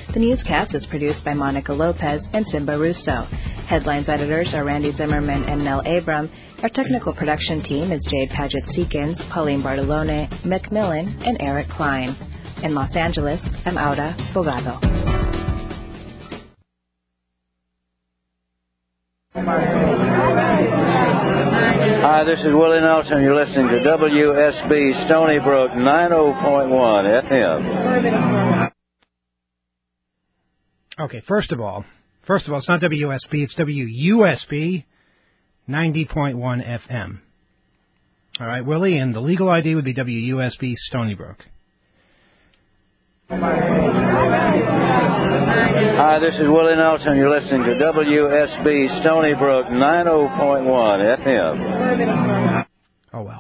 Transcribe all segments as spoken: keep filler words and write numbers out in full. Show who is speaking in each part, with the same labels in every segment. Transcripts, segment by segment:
Speaker 1: The newscast is produced by Monica Lopez and Simba Russo. Headlines editors are Randy Zimmerman and Nell Abram. Our technical production team is Jade Paget-Seekins, Pauline Bartolone, Macmillan, and Eric Klein. In Los Angeles, I'm Aura Bogado.
Speaker 2: Hi, this is Willie Nelson. You're listening to W S B Stony Brook ninety point one F M.
Speaker 3: Okay, first of all, first of all, it's not W S B, it's W U S B ninety point one F M. All right, Willie, and the legal I D would be W U S B Stony Brook.
Speaker 2: Hi, this is Willie Nelson. You're listening to W S B Stony Brook ninety point one F M.
Speaker 3: Oh, well.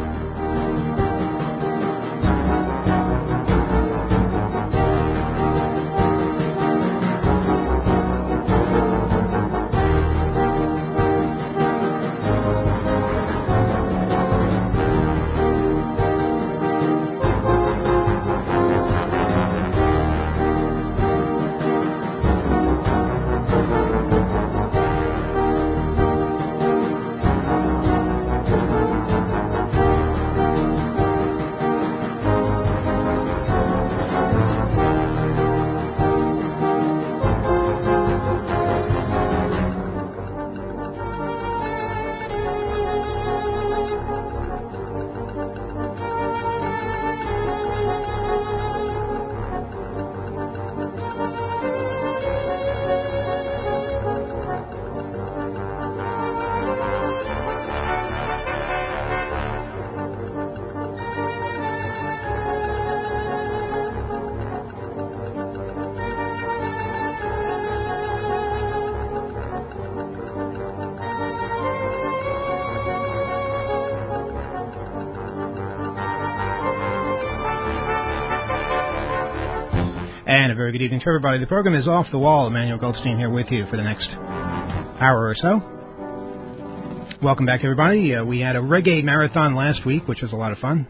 Speaker 3: And a very good evening to everybody. The program is Off the Wall. Emmanuel Goldstein here with you for the next hour or so. Welcome back, everybody. Uh, we had a reggae marathon last week, which was a lot of fun.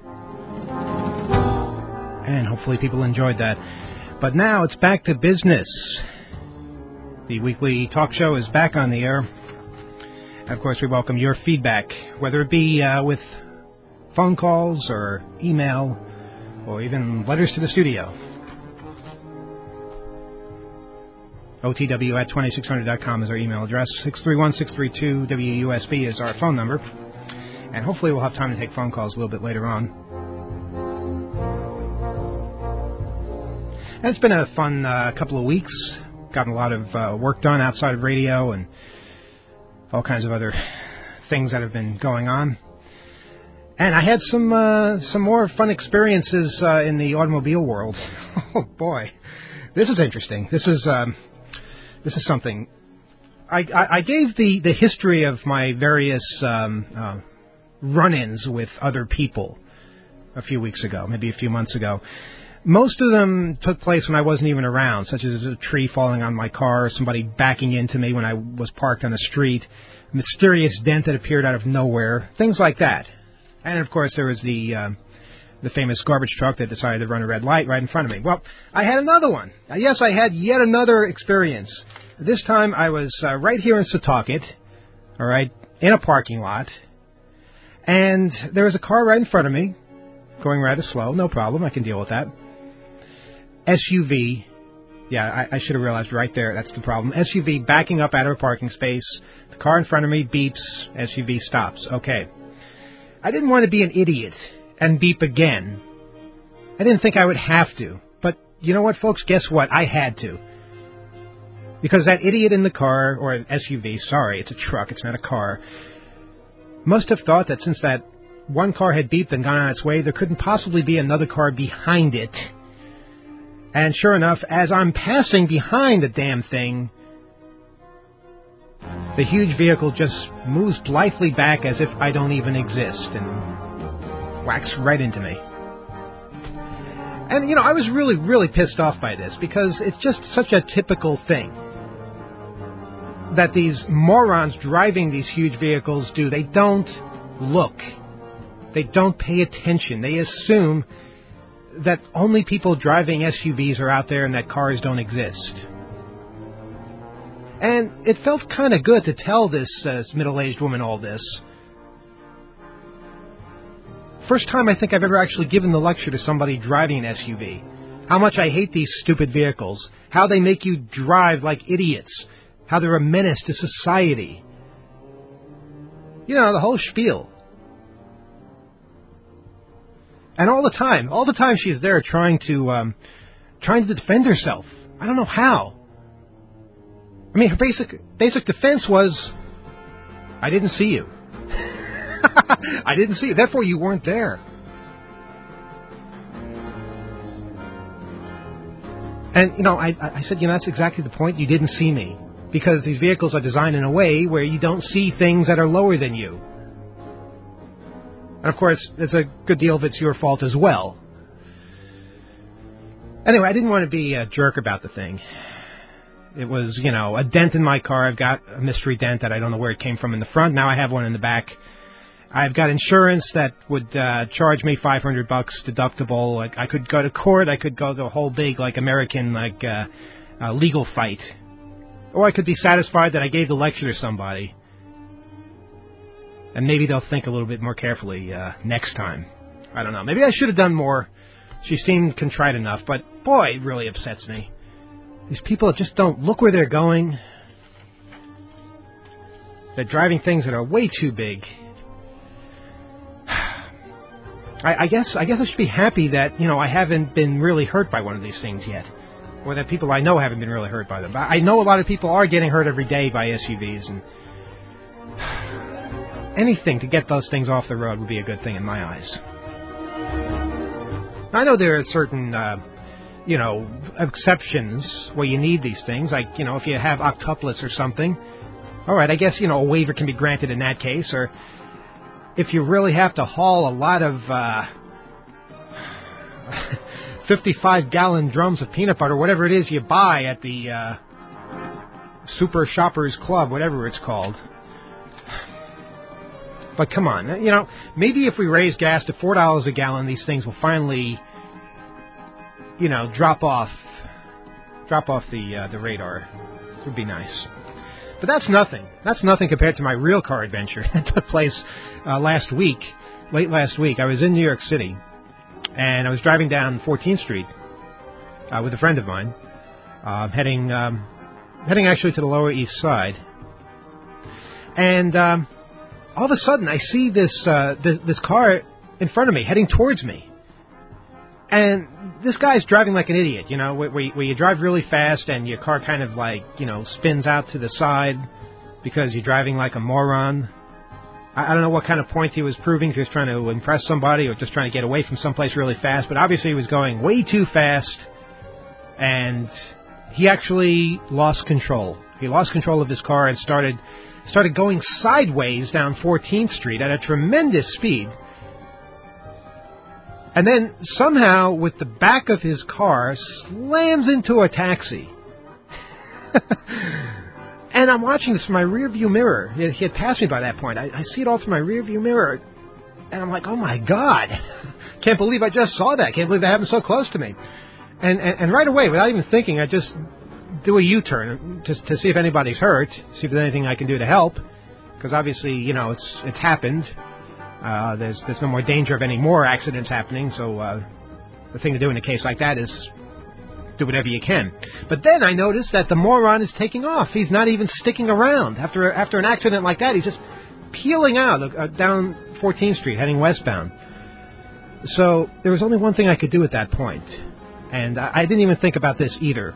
Speaker 3: And hopefully people enjoyed that. But now it's back to business. The weekly talk show is back on the air. And of course, we welcome your feedback, whether it be uh, with phone calls or email or even letters to the studio. O T W at twenty-six hundred dot com is our email address. six three one, six three two, W U S B is our phone number. And hopefully we'll have time to take phone calls a little bit later on. And it's been a fun uh, couple of weeks. Gotten a lot of uh, work done outside of radio and all kinds of other things that have been going on. And I had some uh, some more fun experiences uh, in the automobile world. Oh, boy. This is interesting. This is... Um, This is something. I, I, I gave the, the history of my various um, uh, run-ins with other people a few weeks ago, maybe a few months ago. Most of them took place when I wasn't even around, such as a tree falling on my car, somebody backing into me when I was parked on the street, a mysterious dent that appeared out of nowhere, things like that. And, of course, there was the... Uh, the famous garbage truck that decided to run a red light right in front of me. Well, I had another one. Yes, I had yet another experience. This time I was uh, right here in Setauket, all right, in a parking lot, and there was a car right in front of me, going rather slow, no problem, I can deal with that. S U V, yeah, I, I should have realized right there, that's the problem. S U V backing up out of a parking space, the car in front of me beeps, S U V stops, okay. I didn't want to be an idiot and beep again. I didn't think I would have to. But you know what, folks? Guess what? I had to. Because that idiot in the car, or S U V, sorry, it's a truck, it's not a car, must have thought that since that one car had beeped and gone on its way, there couldn't possibly be another car behind it. And sure enough, as I'm passing behind the damn thing, the huge vehicle just moves blithely back as if I don't even exist and whacks right into me. And, you know, I was really, really pissed off by this because it's just such a typical thing that these morons driving these huge vehicles do. They don't look. They don't pay attention. They assume that only people driving S U Vs are out there and that cars don't exist. And it felt kind of good to tell this uh, middle-aged woman all this. First time I think I've ever actually given the lecture to somebody driving an S U V. How much I hate these stupid vehicles. How they make you drive like idiots. How they're a menace to society. You know, the whole spiel. And all the time, all the time she's there trying to, um, trying to defend herself. I don't know how. I mean, her basic, basic defense was, I didn't see you. I didn't see you. Therefore, you weren't there. And, you know, I, I said, you know, that's exactly the point. You didn't see me. Because these vehicles are designed in a way where you don't see things that are lower than you. And, of course, there's a good deal of it's your fault as well. Anyway, I didn't want to be a jerk about the thing. It was, you know, a dent in my car. I've got a mystery dent that I don't know where it came from in the front. Now I have one in the back. I've got insurance that would uh, charge me five hundred bucks deductible. Like, I could go to court. I could go to a whole big, like, American, like, uh, uh, legal fight. Or I could be satisfied that I gave the lecture to somebody. And maybe they'll think a little bit more carefully uh, next time. I don't know. Maybe I should have done more. She seemed contrite enough, but boy, it really upsets me. These people just don't look where they're going. They're driving things that are way too big. I, I guess I guess I should be happy that, you know, I haven't been really hurt by one of these things yet. Or that people I know haven't been really hurt by them. But I know a lot of people are getting hurt every day by S U Vs, and anything to get those things off the road would be a good thing in my eyes. I know there are certain, uh, you know, exceptions where you need these things. Like, you know, if you have octuplets or something. All right, I guess, you know, a waiver can be granted in that case. Or if you really have to haul a lot of uh, fifty-five gallon drums of peanut butter, whatever it is you buy at the uh, Super Shoppers Club, whatever it's called. But come on, you know, maybe if we raise gas to four dollars a gallon, these things will finally, you know, drop off, drop off the uh, the radar. It would be nice. But that's nothing. That's nothing compared to my real car adventure that took place uh, last week, late last week. I was in New York City, and I was driving down fourteenth Street uh, with a friend of mine, uh, heading um, heading actually to the Lower East Side, and um, all of a sudden, I see this, uh, this this car in front of me, heading towards me. And this guy's driving like an idiot, you know, where, where, you, where you drive really fast and your car kind of like, you know, spins out to the side because you're driving like a moron. I, I don't know what kind of point he was proving, if he was trying to impress somebody or just trying to get away from someplace really fast. But obviously he was going way too fast, and he actually lost control. He lost control of his car and started... started going sideways down fourteenth Street at a tremendous speed. And then somehow, with the back of his car, slams into a taxi. And I'm watching this from my rearview mirror. He had passed me by that point. I, I see it all through my rearview mirror. And I'm like, oh my God. Can't believe I just saw that. Can't believe that happened so close to me. And, and, and right away, without even thinking, I just... do a U-turn to, to see if anybody's hurt, see if there's anything I can do to help, because obviously, you know, it's it's happened. Uh, there's there's no more danger of any more accidents happening, so uh, the thing to do in a case like that is do whatever you can. But then I noticed that the moron is taking off. He's not even sticking around. After after an accident like that, he's just peeling out uh, down fourteenth Street, heading westbound. So there was only one thing I could do at that point, and I, I didn't even think about this either.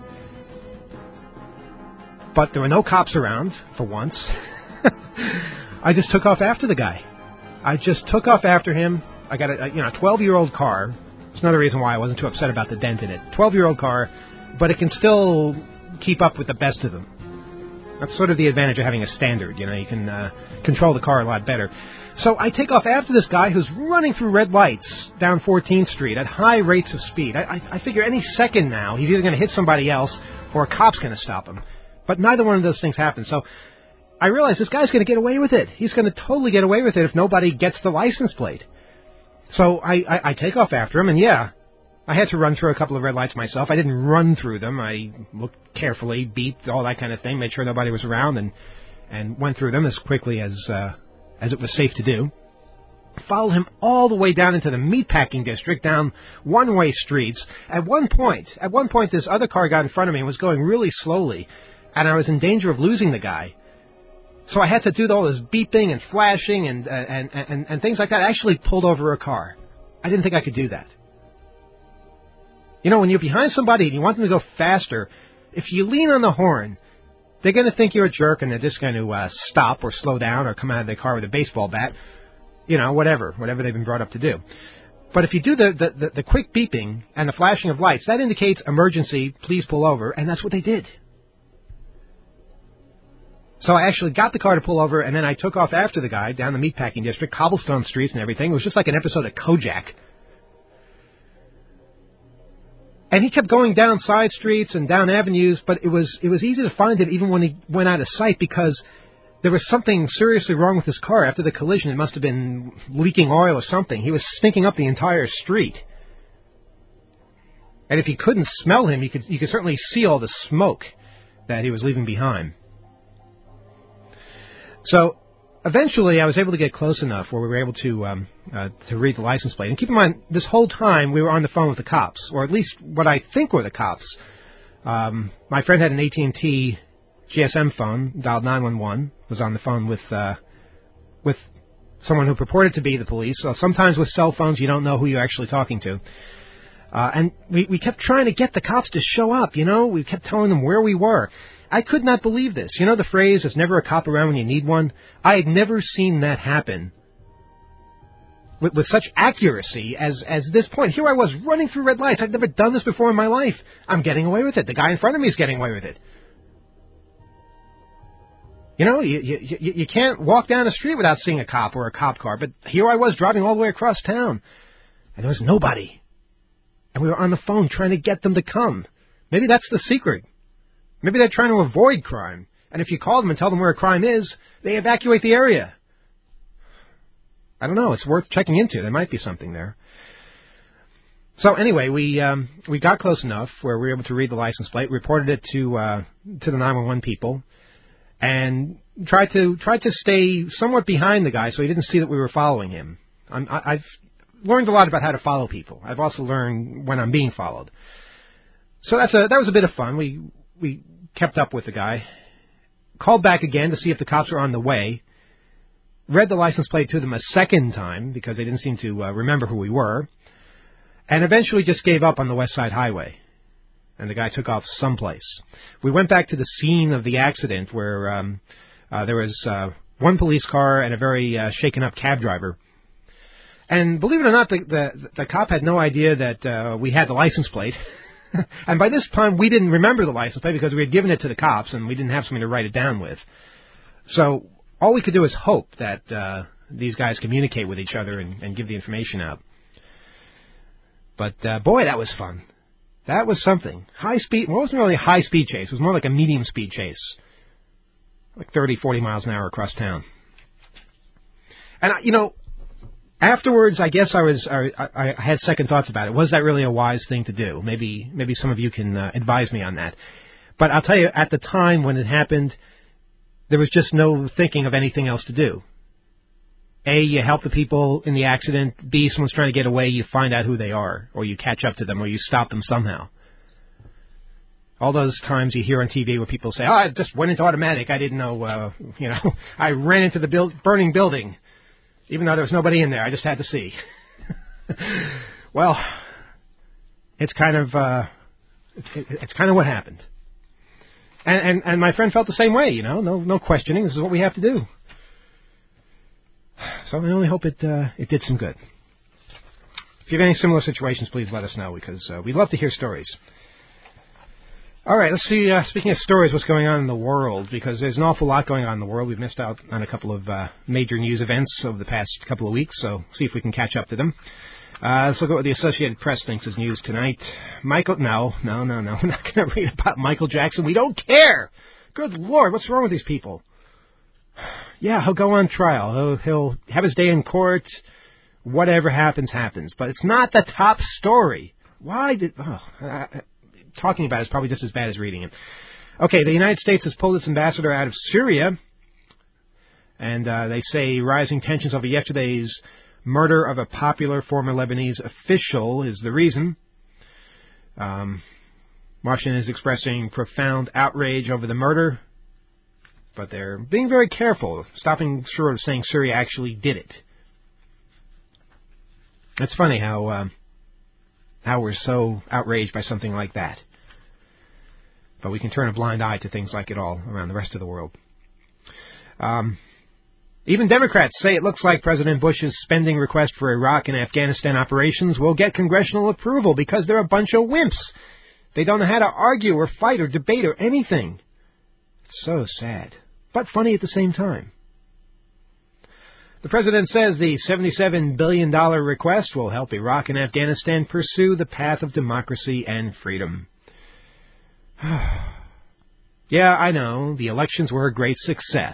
Speaker 3: But there were no cops around, for once. I just took off after the guy. I just took off after him. I got a, a you know, twelve-year-old car. It's another reason why I wasn't too upset about the dent in it. twelve-year-old car, but it can still keep up with the best of them. That's sort of the advantage of having a standard. You know, you can uh, control the car a lot better. So I take off after this guy who's running through red lights down fourteenth Street at high rates of speed. I, I, I figure any second now he's either going to hit somebody else or a cop's going to stop him. But neither one of those things happened. So I realized this guy's going to get away with it. He's going to totally get away with it if nobody gets the license plate. So I, I, I take off after him, and yeah, I had to run through a couple of red lights myself. I didn't run through them. I looked carefully, beeped, all that kind of thing, made sure nobody was around, and and went through them as quickly as uh, as it was safe to do. Followed him all the way down into the meatpacking district, down one-way streets. At one point, at one point, this other car got in front of me and was going really slowly, and I was in danger of losing the guy. So I had to do all this beeping and flashing and uh, and, and and things like that. I actually pulled over a car. I didn't think I could do that. You know, when you're behind somebody and you want them to go faster, if you lean on the horn, they're going to think you're a jerk and they're just going to uh, stop or slow down or come out of their car with a baseball bat. You know, whatever, whatever they've been brought up to do. But if you do the, the, the, the quick beeping and the flashing of lights, that indicates emergency, please pull over, and that's what they did. So I actually got the car to pull over, and then I took off after the guy down the meatpacking district, cobblestone streets and everything. It was just like an episode of Kojak. And he kept going down side streets and down avenues, but it was it was easy to find it even when he went out of sight because there was something seriously wrong with his car. After the collision, it must have been leaking oil or something. He was stinking up the entire street. And if you couldn't smell him, you could you could certainly see all the smoke that he was leaving behind. So eventually I was able to get close enough where we were able to um, uh, to read the license plate. And keep in mind, this whole time we were on the phone with the cops, or at least what I think were the cops. Um, my friend had an A T and T G S M phone, dialed nine one one, was on the phone with uh, with someone who purported to be the police. So sometimes with cell phones, you don't know who you're actually talking to. Uh, and we, we kept trying to get the cops to show up, you know. We kept telling them where we were. I could not believe this. You know the phrase, there's never a cop around when you need one? I had never seen that happen with, with such accuracy as, as this point. Here I was running through red lights. I'd never done this before in my life. I'm getting away with it. The guy in front of me is getting away with it. You know, you, you, you, you can't walk down the street without seeing a cop or a cop car. But here I was driving all the way across town, and there was nobody. And we were on the phone trying to get them to come. Maybe that's the secret. Maybe they're trying to avoid crime. And if you call them and tell them where a crime is, they evacuate the area. I don't know. It's worth checking into. There might be something there. So anyway, we um, we got close enough where we were able to read the license plate, reported it to uh, to the nine one one people, and tried to tried to stay somewhat behind the guy so he didn't see that we were following him. I'm, I, I've learned a lot about how to follow people. I've also learned when I'm being followed. So that's a that was a bit of fun. We we kept up with the guy, called back again to see if the cops were on the way, read the license plate to them a second time because they didn't seem to uh, remember who we were, and eventually just gave up on the West Side Highway. And the guy took off someplace. We went back to the scene of the accident where um, uh, there was uh, one police car and a very uh, shaken-up cab driver. And believe it or not, the, the, the cop had no idea that uh, we had the license plate. And by this time, we didn't remember the license plate because we had given it to the cops and we didn't have something to write it down with. So all we could do is hope that uh, these guys communicate with each other and, and give the information out. But, uh, boy, that was fun. That was something. High speed, well, it wasn't really a high-speed chase. It was more like a medium-speed chase. Like thirty, forty miles an hour across town. And, you know, afterwards, I guess I was I, I had second thoughts about it. Was that really a wise thing to do? Maybe maybe some of you can uh, advise me on that. But I'll tell you, at the time when it happened, there was just no thinking of anything else to do. A, you help the people in the accident. B, someone's trying to get away, you find out who they are, or you catch up to them, or you stop them somehow. All those times you hear on T V where people say, oh, I just went into automatic. I didn't know, uh, you know, I ran into the build, burning building. Even though there was nobody in there, I just had to see. Well, it's kind of uh, it, it's kind of what happened. And, and and my friend felt the same way, you know, no no questioning. This is what we have to do. So I only hope it uh, it did some good. If you have any similar situations, please let us know because uh, we'd love to hear stories. All right, let's see. Uh, speaking of stories, what's going on in the world? Because there's an awful lot going on in the world. We've missed out on a couple of uh, major news events over the past couple of weeks, so see if we can catch up to them. Uh, let's look at what the Associated Press thinks is news tonight. Michael, no, no, no, no. We're not going to read about Michael Jackson. We don't care. Good Lord, what's wrong with these people? Yeah, he'll go on trial. He'll, he'll have his day in court. Whatever happens, happens. But it's not the top story. Why did... Oh, uh, talking about it is probably just as bad as reading it. Okay, the United States has pulled its ambassador out of Syria, and uh, they say rising tensions over yesterday's murder of a popular former Lebanese official is the reason. Um, Washington is expressing profound outrage over the murder, but they're being very careful, stopping short of saying Syria actually did it. It's funny how uh, how we're so outraged by something like that. But we can turn a blind eye to things like it all around the rest of the world. Um, even Democrats say it looks like President Bush's spending request for Iraq and Afghanistan operations will get congressional approval because they're a bunch of wimps. They don't know how to argue or fight or debate or anything. It's so sad, but funny at the same time. The president says the seventy-seven billion dollars request will help Iraq and Afghanistan pursue the path of democracy and freedom. Yeah, I know, the elections were a great success.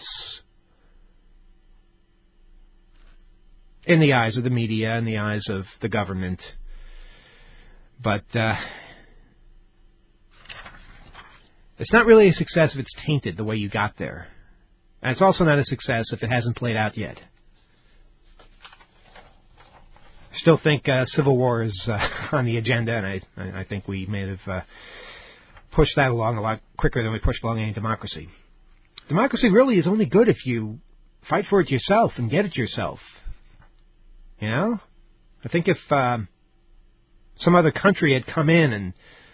Speaker 3: In the eyes of the media, in the eyes of the government. But uh, it's not really a success if it's tainted the way you got there. And it's also not a success if it hasn't played out yet. Still think uh, civil war is uh, on the agenda, and I, I think we may have uh, pushed that along a lot quicker than we pushed along any democracy. Democracy really is only good if you fight for it yourself and get it yourself. You know? I think if uh, some other country had come in and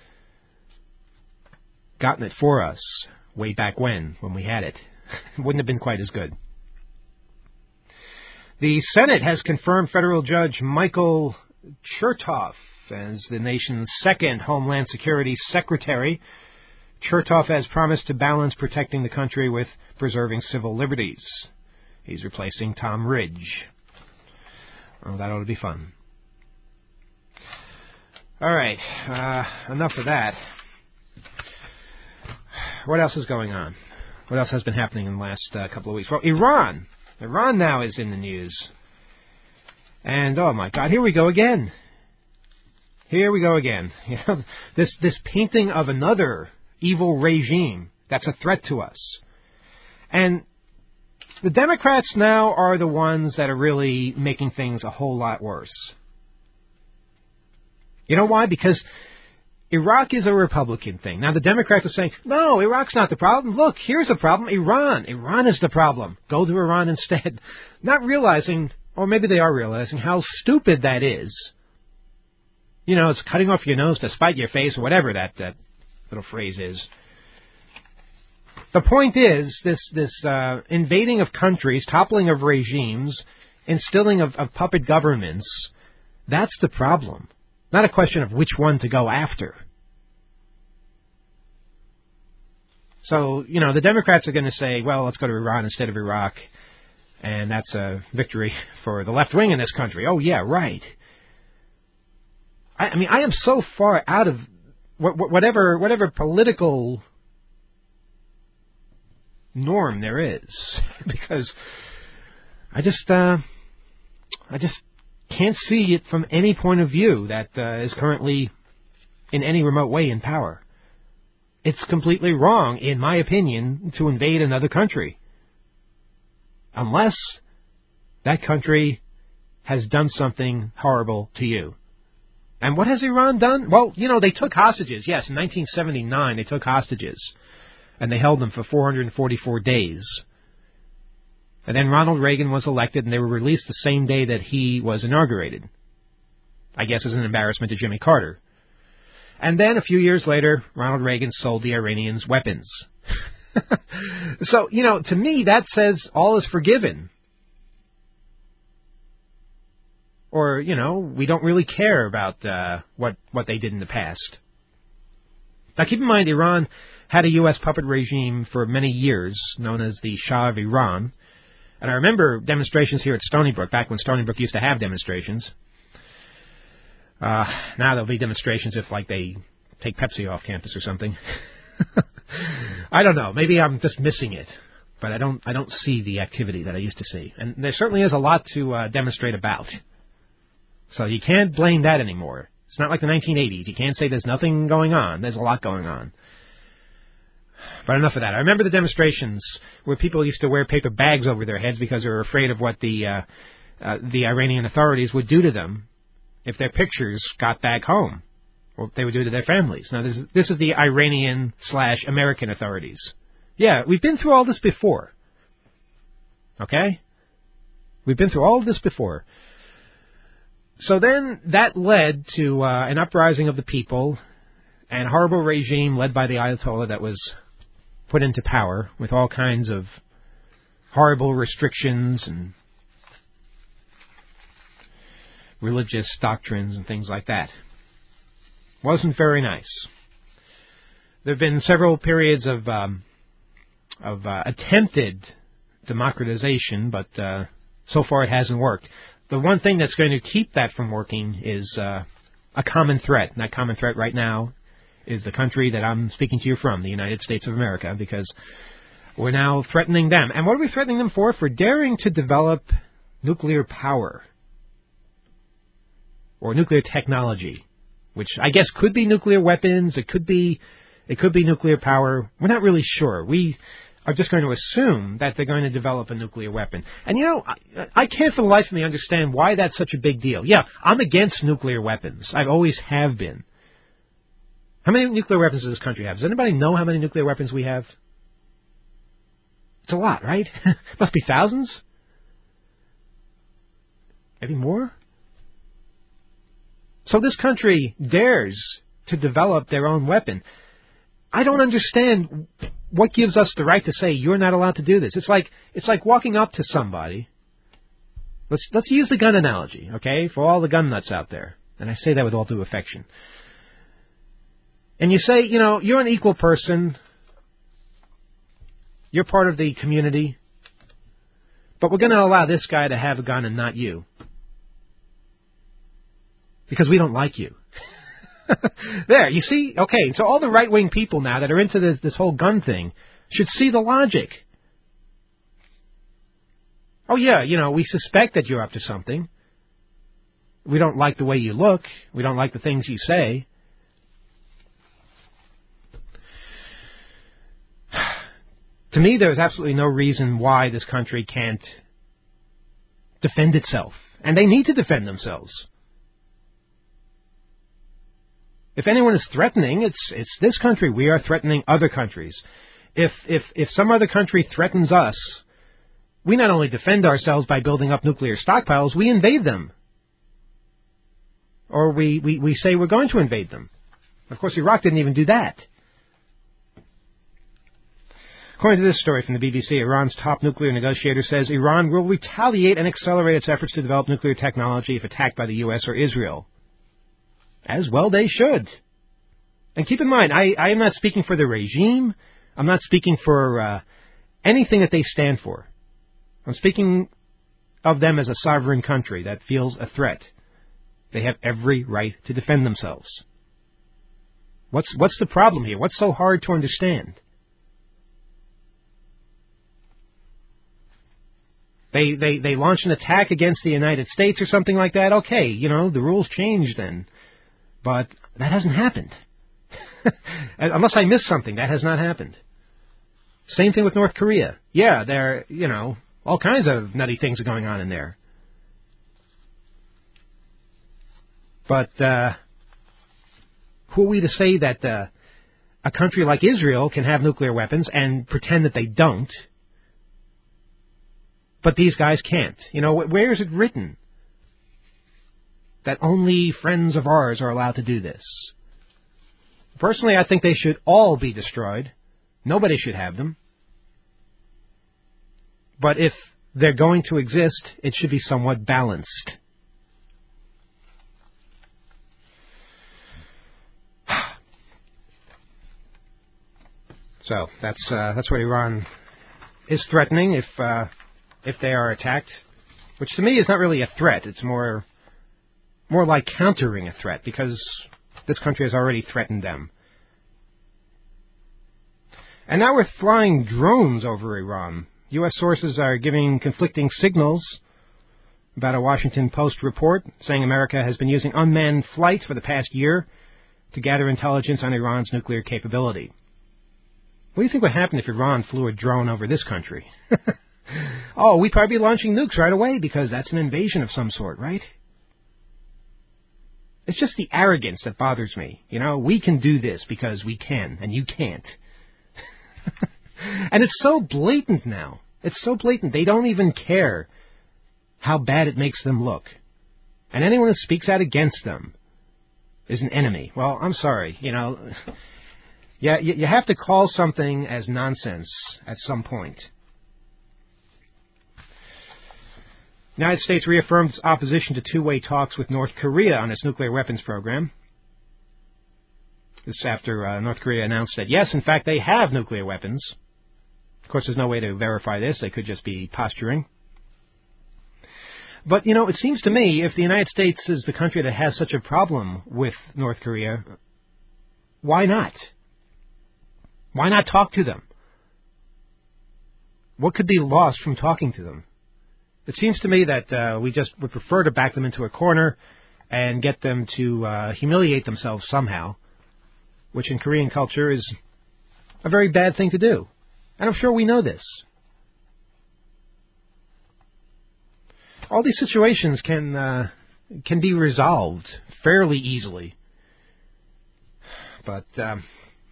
Speaker 3: gotten it for us way back when, when we had it, it wouldn't have been quite as good. The Senate has confirmed federal judge Michael Chertoff as the nation's second Homeland Security Secretary. Chertoff has promised to balance protecting the country with preserving civil liberties. He's replacing Tom Ridge. Oh, that ought to be fun. All right, uh, enough of that. What else is going on? What else has been happening in the last uh, couple of weeks? Well, Iran. Iran now is in the news. And, oh my God, here we go again. Here we go again. You know, this, this painting of another evil regime that's a threat to us. And the Democrats now are the ones that are really making things a whole lot worse. You know why? Because Iraq is a Republican thing. Now, the Democrats are saying, no, Iraq's not the problem. Look, here's a problem. Iran. Iran is the problem. Go to Iran instead. Not realizing, or maybe they are realizing, how stupid that is. You know, it's cutting off your nose to spite your face, or whatever that, that little phrase is. The point is, this, this uh, invading of countries, toppling of regimes, instilling of, of puppet governments, that's the problem. Not a question of which one to go after. So, you know, the Democrats are going to say, well, let's go to Iran instead of Iraq, and that's a victory for the left wing in this country. Oh, yeah, right. I, I mean, I am so far out of wh- whatever whatever political norm there is, because I just, uh, I just... can't see it from any point of view that uh, is currently in any remote way in power. It's completely wrong, in my opinion, to invade another country. Unless that country has done something horrible to you. And what has Iran done? Well, you know, they took hostages. Yes, in nineteen seventy-nine they took hostages. And they held them for four hundred forty-four days. And then Ronald Reagan was elected, and they were released the same day that he was inaugurated. I guess as an embarrassment to Jimmy Carter. And then a few years later, Ronald Reagan sold the Iranians weapons. So, you know, to me, that says all is forgiven. Or, you know, we don't really care about uh, what, what they did in the past. Now, keep in mind, Iran had a U S puppet regime for many years, known as the Shah of Iran. And I remember demonstrations here at Stony Brook, back when Stony Brook used to have demonstrations. Uh, now there'll be demonstrations if, like, they take Pepsi off campus or something. I don't know. Maybe I'm just missing it. But I don't I don't see the activity that I used to see. And there certainly is a lot to uh, demonstrate about. So you can't blame that anymore. It's not like the nineteen eighties. You can't say there's nothing going on. There's a lot going on. But enough of that. I remember the demonstrations where people used to wear paper bags over their heads because they were afraid of what the uh, uh, the Iranian authorities would do to them if their pictures got back home, or what they would do to their families. Now, this is, this is the Iranian slash American authorities. Yeah, we've been through all this before. Okay? We've been through all of this before. So then that led to uh, an uprising of the people and a horrible regime led by the Ayatollah that was put into power with all kinds of horrible restrictions and religious doctrines and things like that. Wasn't very nice. There have been several periods of um, of uh, attempted democratization, but uh, so far it hasn't worked. The one thing that's going to keep that from working is uh, a common threat. And that common threat right now is the country that I'm speaking to you from, the United States of America, because we're now threatening them. And what are we threatening them for? For daring to develop nuclear power or nuclear technology, which I guess could be nuclear weapons. It could be, it could be nuclear power. We're not really sure. We are just going to assume that they're going to develop a nuclear weapon. And, you know, I, I can't for the life of me understand why that's such a big deal. Yeah, I'm against nuclear weapons. I always have been. How many nuclear weapons does this country have? Does anybody know how many nuclear weapons we have? It's a lot, right? Must be thousands? Maybe more? So this country dares to develop their own weapon. I don't understand what gives us the right to say you're not allowed to do this. It's like it's like walking up to somebody. Let's let's use the gun analogy, okay, for all the gun nuts out there. And I say that with all due affection. And you say, you know, you're an equal person. You're part of the community. But we're going to allow this guy to have a gun and not you. Because we don't like you. There, you see? Okay, so all the right-wing people now that are into this, this whole gun thing should see the logic. Oh, yeah, you know, we suspect that you're up to something. We don't like the way you look. We don't like the things you say. To me, there's absolutely no reason why this country can't defend itself. And they need to defend themselves. If anyone is threatening, it's it's this country. We are threatening other countries. If if if some other country threatens us, we not only defend ourselves by building up nuclear stockpiles, we invade them. Or we, we, we say we're going to invade them. Of course, Iraq didn't even do that. According to this story from the B B C, Iran's top nuclear negotiator says Iran will retaliate and accelerate its efforts to develop nuclear technology if attacked by the U S or Israel. As well they should. And keep in mind, I, I am not speaking for the regime. I'm not speaking for uh, anything that they stand for. I'm speaking of them as a sovereign country that feels a threat. They have every right to defend themselves. What's what's the problem here? What's so hard to understand? They, they, they launch an attack against the United States or something like that. Okay, you know, the rules change then. But that hasn't happened. Unless I missed something, that has not happened. Same thing with North Korea. Yeah, there, you know, all kinds of nutty things are going on in there. But uh, who are we to say that uh, a country like Israel can have nuclear weapons and pretend that they don't, but these guys can't? You know, where is it written that only friends of ours are allowed to do this? Personally, I think they should all be destroyed. Nobody should have them. But if they're going to exist, it should be somewhat balanced. So that's uh, that's what Iran is threatening if uh, if they are attacked, which to me is not really a threat. It's more more like countering a threat because this country has already threatened them. And now we're flying drones over Iran. U S sources are giving conflicting signals about a Washington Post report saying America has been using unmanned flights for the past year to gather intelligence on Iran's nuclear capability. What do you think would happen if Iran flew a drone over this country? Oh, we'd probably be launching nukes right away because that's an invasion of some sort, right? It's just the arrogance that bothers me. You know, we can do this because we can, and you can't. And it's so blatant now. It's so blatant. They don't even care how bad it makes them look. And anyone who speaks out against them is an enemy. Well, I'm sorry. You know, yeah, you, you have to call something as nonsense at some point. The United States reaffirmed its opposition to two-way talks with North Korea on its nuclear weapons program. This after uh, North Korea announced that, yes, in fact, they have nuclear weapons. Of course, there's no way to verify this. They could just be posturing. But, you know, it seems to me if the United States is the country that has such a problem with North Korea, why not? Why not talk to them? What could be lost from talking to them? It seems to me that uh, we just would prefer to back them into a corner and get them to uh, humiliate themselves somehow, which in Korean culture is a very bad thing to do. And I'm sure we know this. All these situations can uh, can be resolved fairly easily. But um,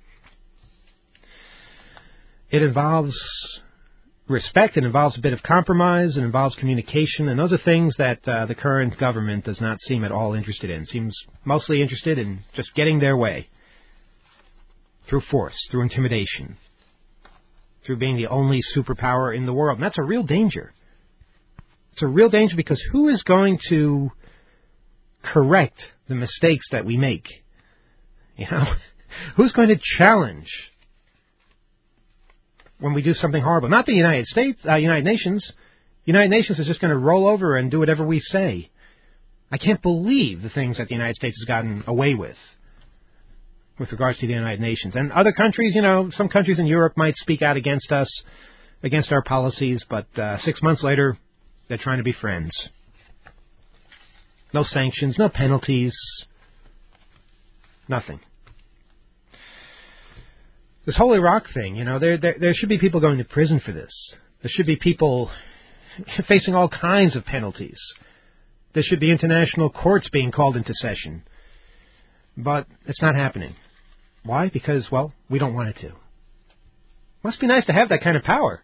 Speaker 3: it involves respect, it involves a bit of compromise, it involves communication, and those are things that uh, the current government does not seem at all interested in. It seems mostly interested in just getting their way through force, through intimidation, through being the only superpower in the world. And that's a real danger. It's a real danger because who is going to correct the mistakes that we make? You know, who's going to challenge when we do something horrible? Not the United States, uh, United Nations. United Nations is just going to roll over and do whatever we say. I can't believe the things that the United States has gotten away with with regards to the United Nations. And other countries, you know, some countries in Europe might speak out against us, against our policies, but uh, six months later, they're trying to be friends. No sanctions, no penalties, nothing. This whole Iraq thing, you know, there, there there should be people going to prison for this. There should be people facing all kinds of penalties. There should be international courts being called into session. But it's not happening. Why? Because, well, we don't want it to. Must be nice to have that kind of power.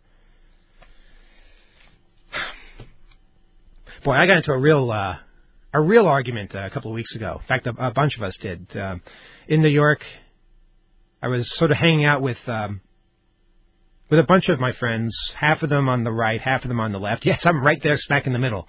Speaker 3: Boy, I got into a real uh, a real argument uh, a couple of weeks ago. In fact, a, a bunch of us did. Uh, in New York, I was sort of hanging out with um, with a bunch of my friends, half of them on the right, half of them on the left. Yes, I'm right there smack in the middle.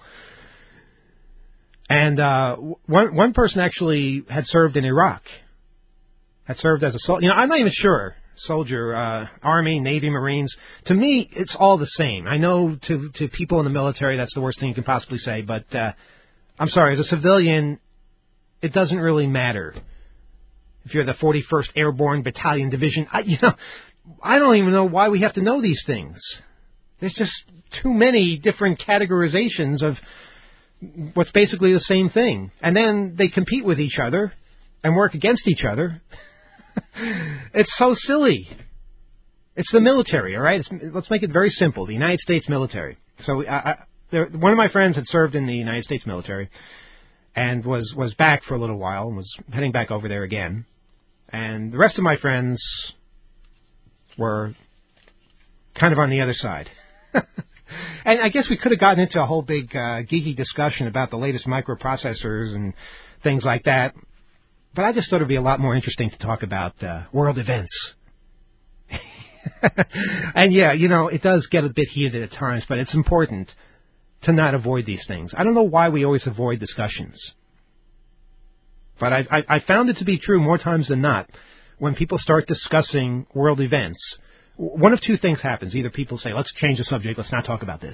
Speaker 3: And uh, one one person actually had served in Iraq, had served as a soldier. You know, I'm not even sure. Soldier, uh, Army, Navy, Marines. To me, it's all the same. I know to to people in the military, that's the worst thing you can possibly say. But uh, I'm sorry, as a civilian, it doesn't really matter if you're the forty-first Airborne Battalion Division. I, you know, I don't even know why we have to know these things. There's just too many different categorizations of what's basically the same thing. And then they compete with each other and work against each other. It's so silly. It's the military, all right? It's, let's make it very simple. The United States military. So I, I, there, one of my friends had served in the United States military and was, was back for a little while and was heading back over there again. And the rest of my friends were kind of on the other side. And I guess we could have gotten into a whole big uh, geeky discussion about the latest microprocessors and things like that. But I just thought it would be a lot more interesting to talk about uh, world events. And yeah, you know, it does get a bit heated at times, but it's important to not avoid these things. I don't know why we always avoid discussions. But I, I, I found it to be true more times than not. When people start discussing world events, one of two things happens. Either people say, let's change the subject, let's not talk about this.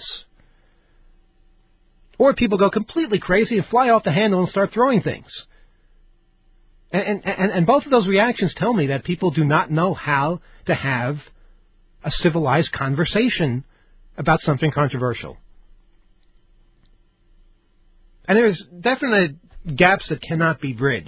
Speaker 3: Or people go completely crazy and fly off the handle and start throwing things. And, and, and both of those reactions tell me that people do not know how to have a civilized conversation about something controversial. And there's definite gaps that cannot be bridged.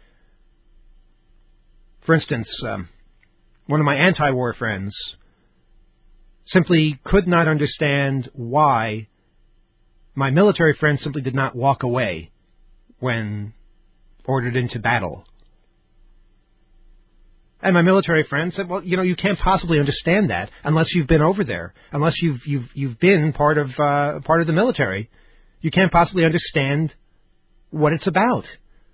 Speaker 3: For instance, um, one of my anti-war friends simply could not understand why my military friend simply did not walk away when ordered into battle. And my military friend said, well, you know, you can't possibly understand that unless you've been over there, unless you've you've you've been part of uh, part of the military. You can't possibly understand what it's about.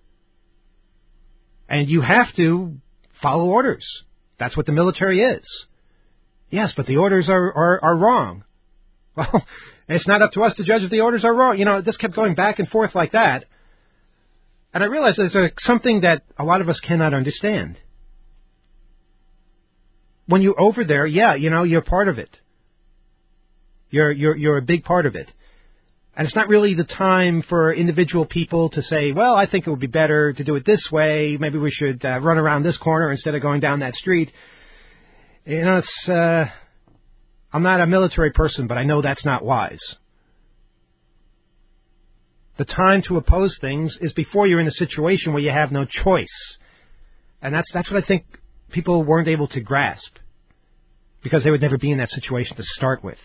Speaker 3: And you have to follow orders. That's what the military is. Yes, but the orders are, are, are wrong. Well, it's not up to us to judge if the orders are wrong. You know, this kept going back and forth like that. And I realized there's a, something that a lot of us cannot understand. When you're over there, yeah, you know, you're part of it. You're you're you're a big part of it. And it's not really the time for individual people to say, well, I think it would be better to do it this way. Maybe we should uh, run around this corner instead of going down that street. You know, it's, uh, I'm not a military person, but I know that's not wise. The time to oppose things is before you're in a situation where you have no choice. And that's that's what I think people weren't able to grasp, because they would never be in that situation to start with.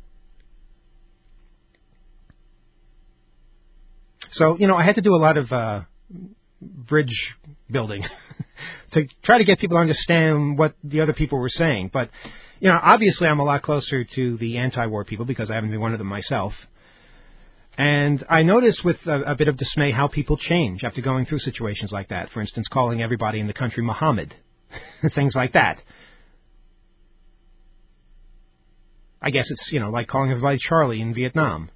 Speaker 3: So, you know, I had to do a lot of uh, bridge building to try to get people to understand what the other people were saying. But, you know, obviously I'm a lot closer to the anti-war people because I haven't been one of them myself. And I noticed with a, a bit of dismay how people change after going through situations like that. For instance, calling everybody in the country Muhammad, things like that. I guess it's, you know, like calling everybody Charlie in Vietnam.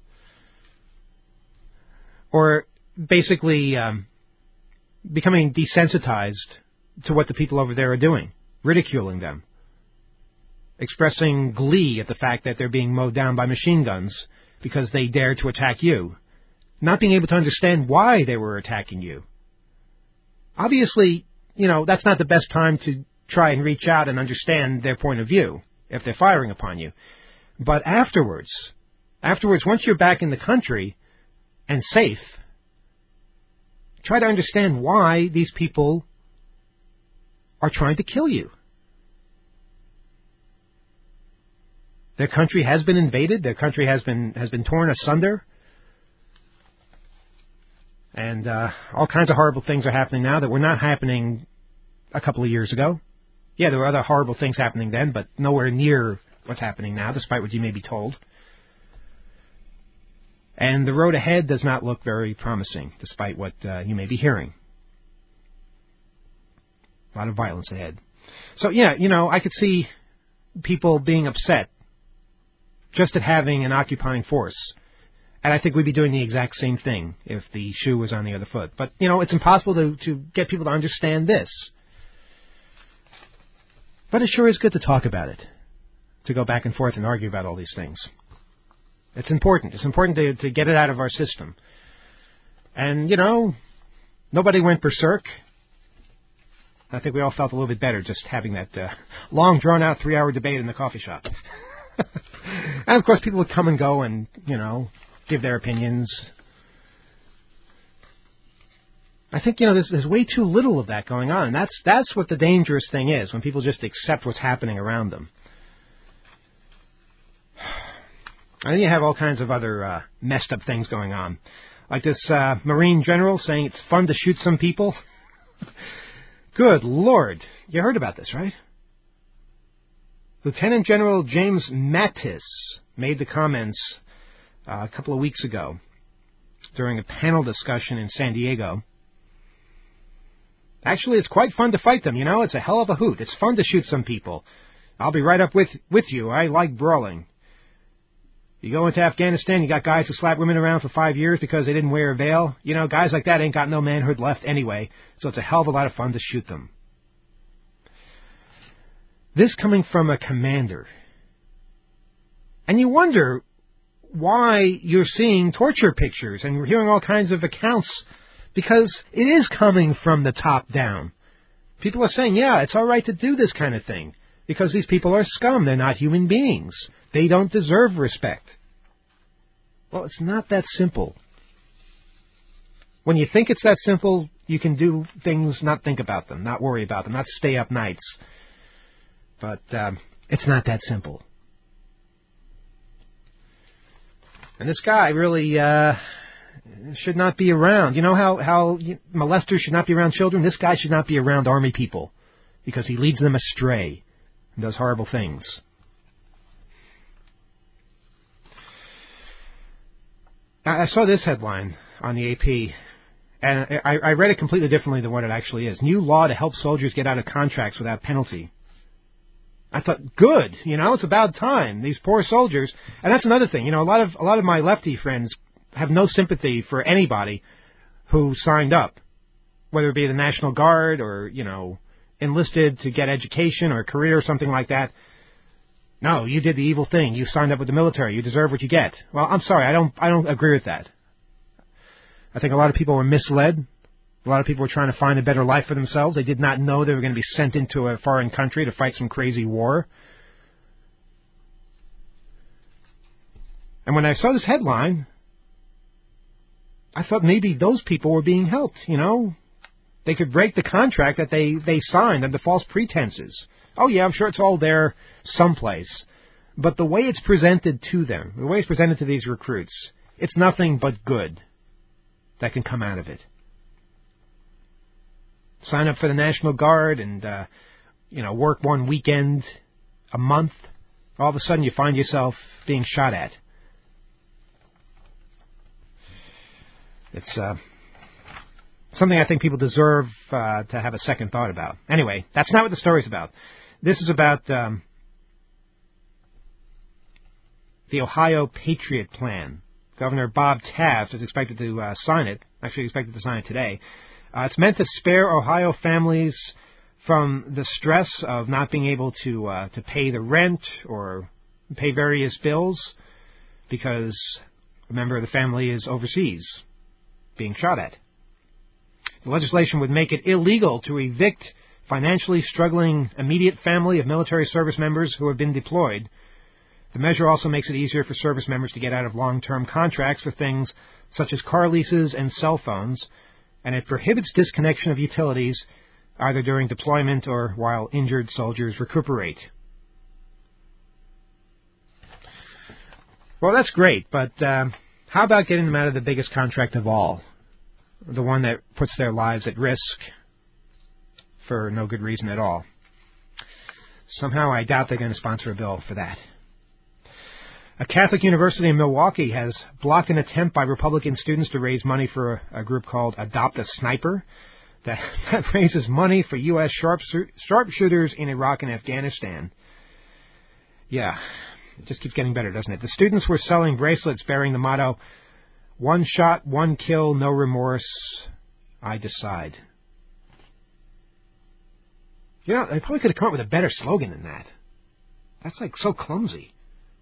Speaker 3: Or basically um, becoming desensitized to what the people over there are doing, ridiculing them, expressing glee at the fact that they're being mowed down by machine guns because they dared to attack you, not being able to understand why they were attacking you. Obviously, you know, that's not the best time to try and reach out and understand their point of view if they're firing upon you. But afterwards, afterwards, once you're back in the country and safe, try to understand why these people are trying to kill you. Their country has been invaded. Their country has been has been torn asunder. And uh, all kinds of horrible things are happening now that were not happening a couple of years ago. Yeah, there were other horrible things happening then, but nowhere near what's happening now, despite what you may be told. And the road ahead does not look very promising, despite what uh, you may be hearing. A lot of violence ahead. So, yeah, you know, I could see people being upset just at having an occupying force. And I think we'd be doing the exact same thing if the shoe was on the other foot. But, you know, it's impossible to, to get people to understand this. But it sure is good to talk about it, to go back and forth and argue about all these things. It's important. It's important to, to get it out of our system. And, you know, nobody went berserk. I think we all felt a little bit better just having that uh, long, drawn-out three-hour debate in the coffee shop. And, of course, people would come and go and, you know, give their opinions. I think, you know, there's, there's way too little of that going on. And that's, that's what the dangerous thing is, when people just accept what's happening around them. And then you have all kinds of other uh, messed up things going on. Like this uh, Marine general saying it's fun to shoot some people. Good Lord. You heard about this, right? Lieutenant General James Mattis made the comments uh, a couple of weeks ago during a panel discussion in San Diego. Actually, it's quite fun to fight them, you know. It's a hell of a hoot. It's fun to shoot some people. I'll be right up with, with you. I like brawling. You go into Afghanistan, you got guys who slap women around for five years because they didn't wear a veil. You know, guys like that ain't got no manhood left anyway, so it's a hell of a lot of fun to shoot them. This coming from a commander. And you wonder why you're seeing torture pictures and you're hearing all kinds of accounts, because it is coming from the top down. People are saying, yeah, it's all right to do this kind of thing, because these people are scum. They're not human beings. They don't deserve respect. Well, it's not that simple. When you think it's that simple, you can do things, not think about them, not worry about them, not stay up nights. But um, it's not that simple. And this guy really uh, should not be around. You know how, how molesters should not be around children? This guy should not be around Army people because he leads them astray and does horrible things. I saw this headline on the A P, and I, I read it completely differently than what it actually is. New law to help soldiers get out of contracts without penalty. I thought, good, you know, it's about time. These poor soldiers. And that's another thing. You know, a lot of a lot of my lefty friends have no sympathy for anybody who signed up, whether it be the National Guard or, you know, enlisted to get education or a career or something like that. No, you did the evil thing. You signed up with the military. You deserve what you get. Well, I'm sorry. I don't I don't agree with that. I think a lot of people were misled. A lot of people were trying to find a better life for themselves. They did not know they were going to be sent into a foreign country to fight some crazy war. And when I saw this headline, I thought maybe those people were being helped, you know. They could break the contract that they, they signed under false pretenses. Oh, yeah, I'm sure it's all there someplace. But the way it's presented to them, the way it's presented to these recruits, it's nothing but good that can come out of it. Sign up for the National Guard and, uh, you know, work one weekend a month. All of a sudden you find yourself being shot at. It's uh, something I think people deserve uh, to have a second thought about. Anyway, that's not what the story's about. This is about um, the Ohio Patriot Plan. Governor Bob Taft is expected to uh, sign it. Actually, expected to sign it today. Uh, it's meant to spare Ohio families from the stress of not being able to uh, to pay the rent or pay various bills because a member of the family is overseas being shot at. The legislation would make it illegal to evict financially struggling immediate family of military service members who have been deployed. The measure also makes it easier for service members to get out of long-term contracts for things such as car leases and cell phones, and it prohibits disconnection of utilities either during deployment or while injured soldiers recuperate. Well, that's great, but uh, how about getting them out of the biggest contract of all, the one that puts their lives at risk for no good reason at all? Somehow I doubt they're going to sponsor a bill for that. A Catholic university in Milwaukee has blocked an attempt by Republican students to raise money for a, a group called Adopt a Sniper that, that raises money for U S sharp, sharpshooters in Iraq and Afghanistan. Yeah, it just keeps getting better, doesn't it? The students were selling bracelets bearing the motto, "One shot, one kill, no remorse, I decide." You know, they probably could have come up with a better slogan than that. That's like so clumsy.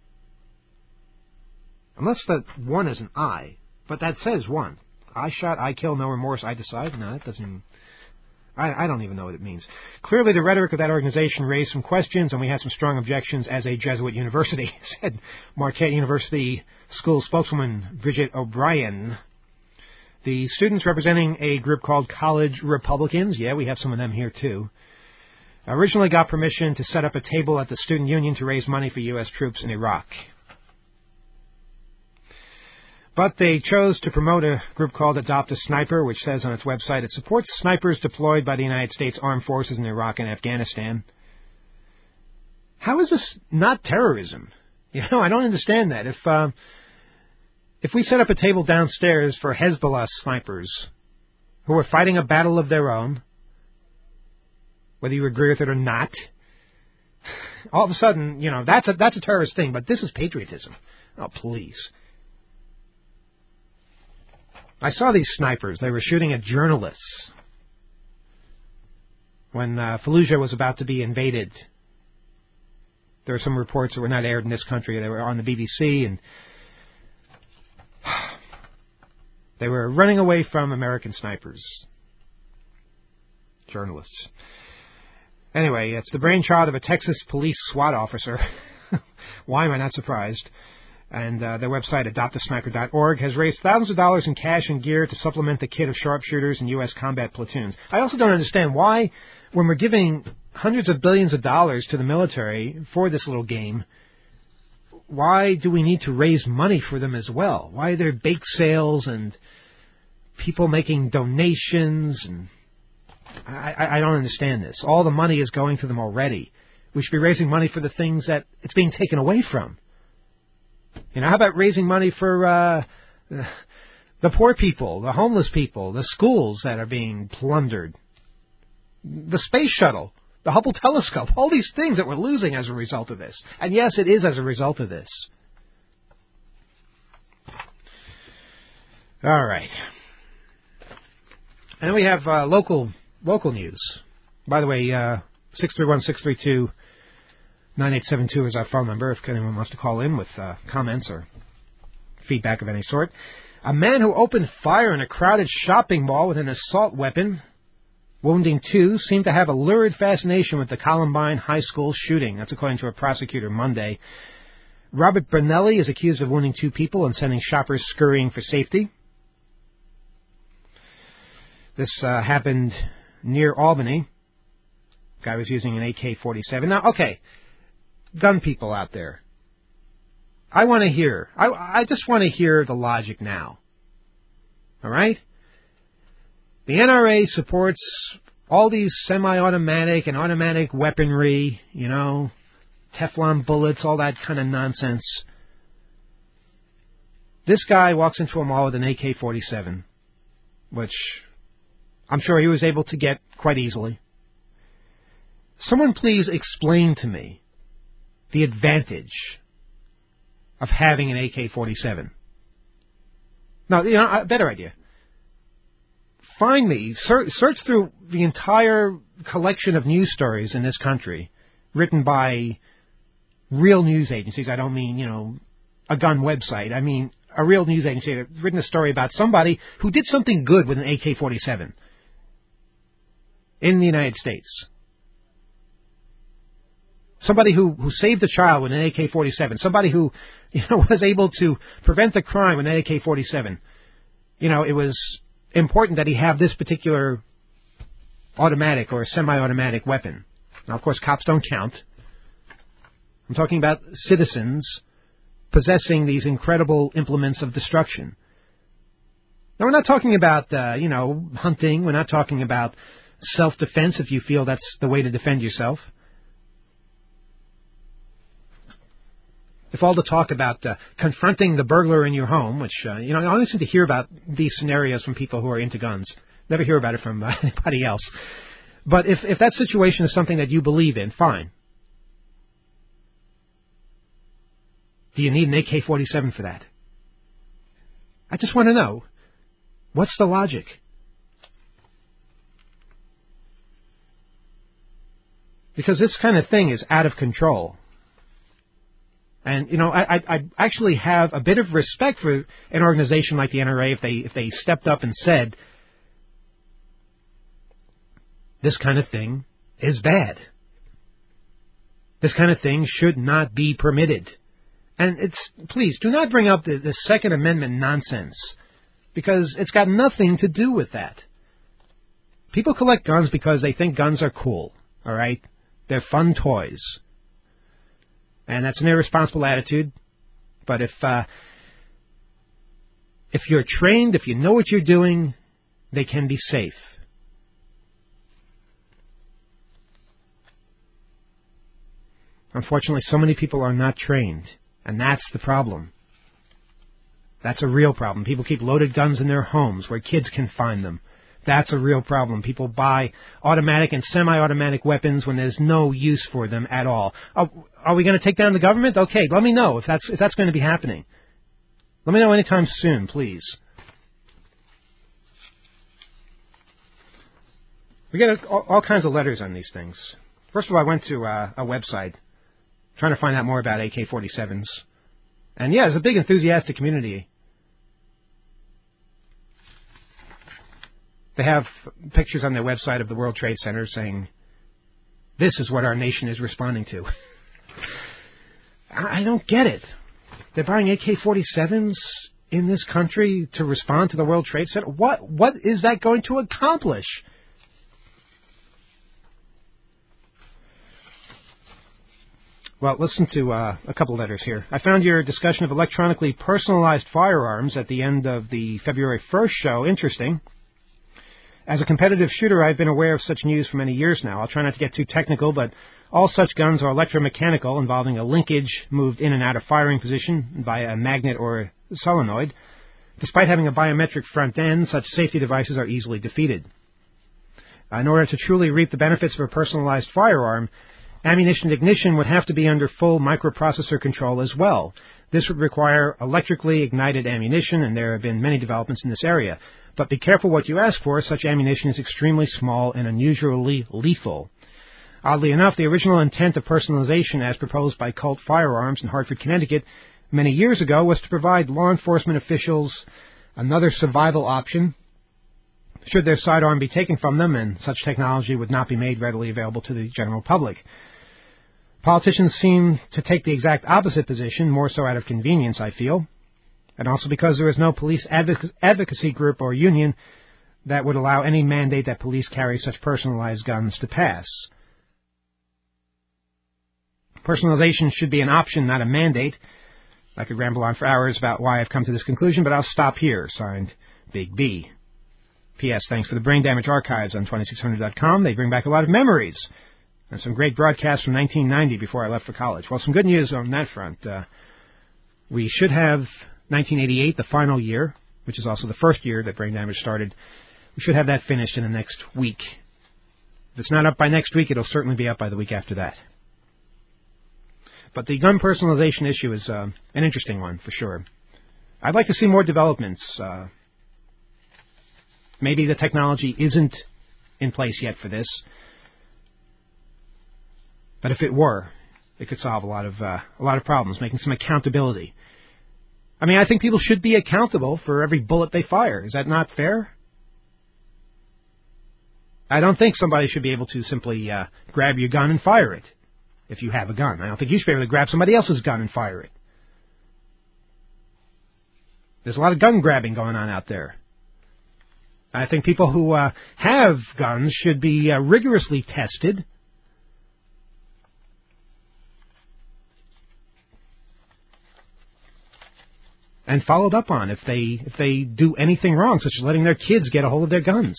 Speaker 3: Unless the one is an I, but that says one. I shot, I kill, no remorse, I decide. No, that doesn't even... I, I don't even know what it means. Clearly, the rhetoric of that organization raised some questions, and we had some strong objections as a Jesuit university, said Marquette University School spokeswoman Bridget O'Brien. The students representing a group called College Republicans, yeah, we have some of them here too, originally got permission to set up a table at the student union to raise money for U S troops in Iraq. But they chose to promote a group called Adopt a Sniper, which says on its website it supports snipers deployed by the United States Armed Forces in Iraq and Afghanistan. How is this not terrorism? You know, I don't understand that. If uh, if we set up a table downstairs for Hezbollah snipers who are fighting a battle of their own, whether you agree with it or not, all of a sudden, you know, that's a, that's a terrorist thing, but this is patriotism. Oh, please. I saw these snipers. They were shooting at journalists when uh, Fallujah was about to be invaded. There were some reports that were not aired in this country. They were on the B B C, and they were running away from American snipers. Journalists. Anyway, it's the brainchild of a Texas police SWAT officer. Why am I not surprised? And uh, their website, adopt a sniper dot org, has raised thousands of dollars in cash and gear to supplement the kit of sharpshooters and U S combat platoons. I also don't understand why, when we're giving hundreds of billions of dollars to the military for this little game, why do we need to raise money for them as well? Why are there bake sales and people making donations? And I, I, I don't understand this. All the money is going to them already. We should be raising money for the things that it's being taken away from. You know, how about raising money for uh, the poor people, the homeless people, the schools that are being plundered, the space shuttle, the Hubble telescope, all these things that we're losing as a result of this. And yes, it is as a result of this. All right. And then we have uh, local local news. By the way, uh, six three one, six three two, nine eight seven two is our phone number if anyone wants to call in with uh, comments or feedback of any sort. A man who opened fire in a crowded shopping mall with an assault weapon, wounding two, seemed to have a lurid fascination with the Columbine High School shooting. That's according to a prosecutor Monday. Robert Brunelli is accused of wounding two people and sending shoppers scurrying for safety. This uh, happened near Albany. Guy was using an A K forty-seven. Now, okay, gun people out there, I want to hear, I, I just want to hear the logic now. All right? The N R A supports all these semi-automatic and automatic weaponry, you know, Teflon bullets, all that kind of nonsense. This guy walks into a mall with an A K forty-seven, which I'm sure he was able to get quite easily. Someone please explain to me the advantage of having an A K forty-seven. No, you know, a better idea. Find me, search, search through the entire collection of news stories in this country written by real news agencies. I don't mean, you know, a gun website. I mean a real news agency that's written a story about somebody who did something good with an A K forty-seven in the United States. Somebody who, who saved a child with an A K forty-seven. Somebody who, you know, was able to prevent the crime with an A K forty-seven. You know, it was important that he have this particular automatic or semi-automatic weapon. Now, of course, cops don't count. I'm talking about citizens possessing these incredible implements of destruction. Now, we're not talking about, uh, you know, hunting. We're not talking about self-defense if you feel that's the way to defend yourself. If all the talk about uh, confronting the burglar in your home, which, uh, you know, I only seem to hear about these scenarios from people who are into guns. Never hear about it from uh, anybody else. But if, if that situation is something that you believe in, fine. Do you need an A K forty-seven for that? I just want to know, what's the logic? Because this kind of thing is out of control. And, you know, I, I, I actually have a bit of respect for an organization like the N R A if they if they stepped up and said, this kind of thing is bad. This kind of thing should not be permitted. And it's, please, do not bring up the, the Second Amendment nonsense, because it's got nothing to do with that. People collect guns because they think guns are cool, all right? They're fun toys. And that's an irresponsible attitude. But if uh, if you're trained, if you know what you're doing, they can be safe. Unfortunately, so many people are not trained, and that's the problem. That's a real problem. People keep loaded guns in their homes where kids can find them. That's a real problem. People buy automatic and semi-automatic weapons when there's no use for them at all. Oh, are we going to take down the government? Okay, let me know if that's if that's going to be happening. Let me know anytime soon, please. We get all, all kinds of letters on these things. First of all, I went to uh, a website trying to find out more about A K forty-sevens. And yeah, there's a big enthusiastic community. They have pictures on their website of the World Trade Center saying, this is what our nation is responding to. I don't get it. They're buying A K forty-sevens in this country to respond to the World Trade Center. What what is that going to accomplish? Well, listen to uh, a couple letters here. I found your discussion of electronically personalized firearms at the end of the February first show interesting. As a competitive shooter, I've been aware of such news for many years now. I'll try not to get too technical, but all such guns are electromechanical, involving a linkage moved in and out of firing position by a magnet or a solenoid. Despite having a biometric front end, such safety devices are easily defeated. In order to truly reap the benefits of a personalized firearm, ammunition ignition would have to be under full microprocessor control as well. This would require electrically ignited ammunition, and there have been many developments in this area. But be careful what you ask for. Such ammunition is extremely small and unusually lethal. Oddly enough, the original intent of personalization as proposed by Colt Firearms in Hartford, Connecticut, many years ago was to provide law enforcement officials another survival option should their sidearm be taken from them, and such technology would not be made readily available to the general public. Politicians seem to take the exact opposite position, more so out of convenience, I feel, and also because there is no police advoc- advocacy group or union that would allow any mandate that police carry such personalized guns to pass. Personalization should be an option, not a mandate. I could ramble on for hours about why I've come to this conclusion, but I'll stop here. Signed, Big B. P S. Thanks for the Brain Damage Archives on twenty-six hundred dot com. They bring back a lot of memories and some great broadcasts from nineteen ninety before I left for college. Well, some good news on that front. Uh, we should have nineteen eighty-eight, the final year, which is also the first year that Brain Damage started. We should have that finished in the next week. If it's not up by next week, it'll certainly be up by the week after that. But the gun personalization issue is uh, an interesting one, for sure. I'd like to see more developments. Uh, maybe the technology isn't in place yet for this. But if it were, it could solve a lot of uh, a lot of problems, making some accountability. I mean, I think people should be accountable for every bullet they fire. Is that not fair? I don't think somebody should be able to simply uh, grab your gun and fire it if you have a gun. I don't think you should be able to grab somebody else's gun and fire it. There's a lot of gun grabbing going on out there. I think people who uh, have guns should be uh, rigorously tested. And followed up on if they if they do anything wrong, such as letting their kids get a hold of their guns.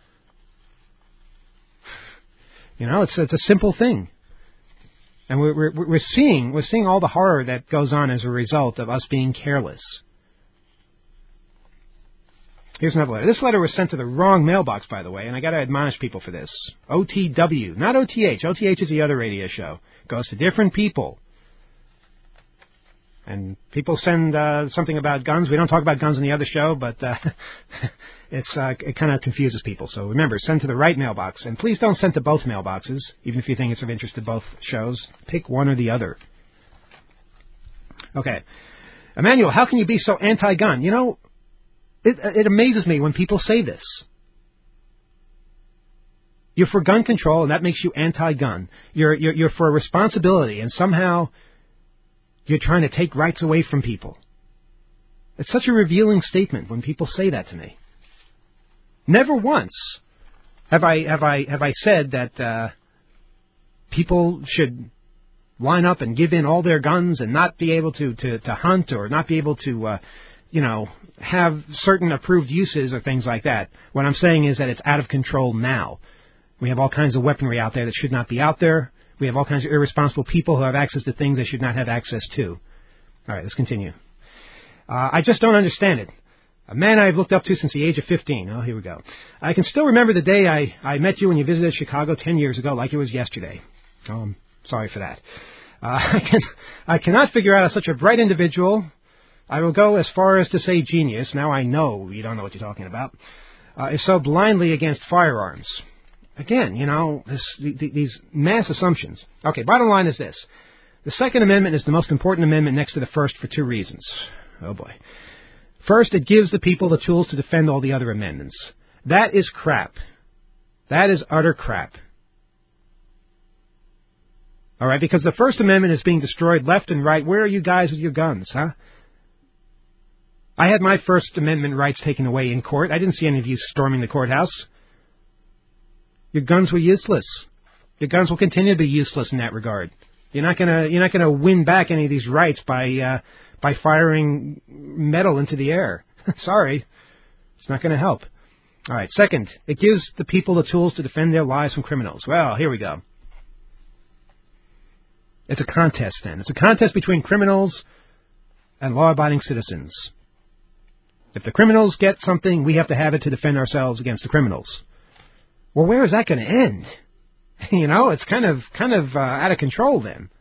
Speaker 3: You know, it's it's a simple thing, and we're we're, we're seeing we're seeing all the horror that goes on as a result of us being careless. Here's another letter. This letter was sent to the wrong mailbox, by the way, and I got to admonish people for this. O T W, not O T H. O T H is the other radio show. It goes to different people. And people send uh, something about guns. We don't talk about guns on the other show, but uh, it's uh, it kind of confuses people. So remember, send to the right mailbox. And please don't send to both mailboxes, even if you think it's of interest to both shows. Pick one or the other. Okay. Emmanuel, how can you be so anti-gun? You know, it, it amazes me when people say this. You're for gun control, and that makes you anti-gun. You're, you're, you're for responsibility, and somehow you're trying to take rights away from people. It's such a revealing statement when people say that to me. Never once have I have I have I said that uh, people should line up and give in all their guns and not be able to, to, to hunt or not be able to, uh, you know, have certain approved uses or things like that. What I'm saying is that it's out of control now. We have all kinds of weaponry out there that should not be out there. We have all kinds of irresponsible people who have access to things they should not have access to. All right, let's continue. Uh, I just don't understand it. A man I've looked up to since the age of fifteen. Oh, here we go. I can still remember the day I, I met you when you visited Chicago ten years ago like it was yesterday. Oh, I'm sorry for that. Uh, I, can, I cannot figure out how such a bright individual, I will go as far as to say genius, now I know you don't know what you're talking about, uh, is so blindly against firearms. Again, you know, this, the, these mass assumptions. Okay, bottom line is this. The Second Amendment is the most important amendment next to the First for two reasons. Oh, boy. First, it gives the people the tools to defend all the other amendments. That is crap. That is utter crap. All right, because the First Amendment is being destroyed left and right. Where are you guys with your guns, huh? I had my First Amendment rights taken away in court. I didn't see any of you storming the courthouse. Your guns were useless. Your guns will continue to be useless in that regard. You're not gonna you're not gonna win back any of these rights by uh, by firing metal into the air. Sorry, it's not going to help. All right. Second, it gives the people the tools to defend their lives from criminals. Well, here we go. It's a contest, then. It's a contest between criminals and law-abiding citizens. If the criminals get something, we have to have it to defend ourselves against the criminals. Well, where is that going to end? You know, it's kind of kind of uh, out of control then.